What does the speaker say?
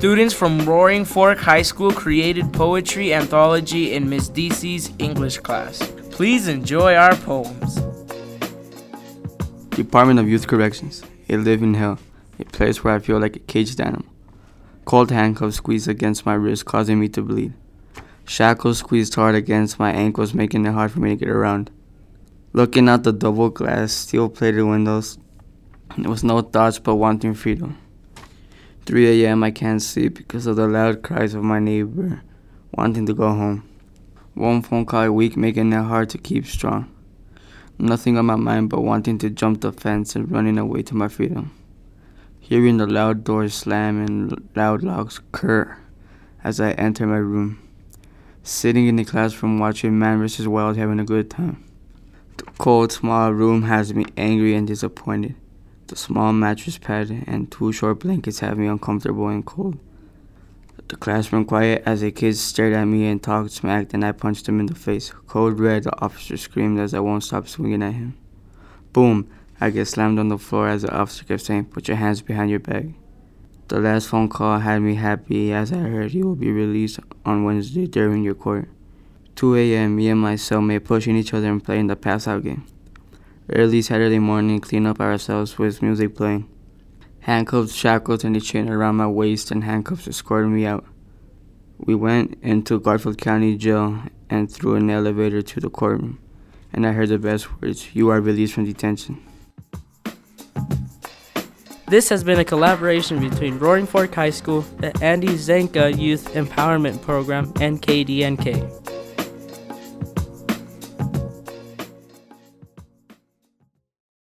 Students from Roaring Fork High School created poetry anthology in Miss DC's English class. Please enjoy our poems. Department of Youth Corrections, a living hell, a place where I feel like a caged animal. Cold handcuffs squeezed against my wrist, causing me to bleed. Shackles squeezed hard against my ankles, making it hard for me to get around. Looking out the double glass, steel-plated windows, there was no thoughts but wanting freedom. 3 a.m. I can't sleep because of the loud cries of my neighbor, wanting to go home. One phone call a week, making it hard to keep strong. Nothing on my mind but wanting to jump the fence and running away to my freedom. Hearing the loud doors slam and loud locks curr as I enter my room. Sitting in the classroom watching Man vs. Wild, having a good time. The cold, small room has me angry and disappointed. The small mattress pad and 2 short blankets have me uncomfortable and cold. The classroom quiet as a kid stared at me and talked smack, and I punched him in the face. Code red, the officer screamed as I won't stop swinging at him. Boom! I get slammed on the floor as the officer kept saying, "Put your hands behind your back." The last phone call had me happy as I heard you will be released on Wednesday during your court. 2 a.m., me and my cellmate pushing each other and playing the pass-out game. Early Saturday morning, clean up ourselves with music playing. Handcuffs, shackles, and a chain around my waist and handcuffs escorted me out. We went into Garfield County Jail and through an elevator to the courtroom, and I heard the best words, "You are released from detention." This has been a collaboration between Roaring Fork High School, the Andy Zenka Youth Empowerment Program, and KDNK.